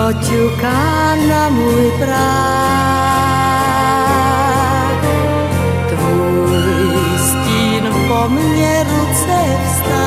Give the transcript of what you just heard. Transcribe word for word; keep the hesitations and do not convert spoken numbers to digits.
co ťuká na môj práh. Tvůj stín po mne ruce vstá.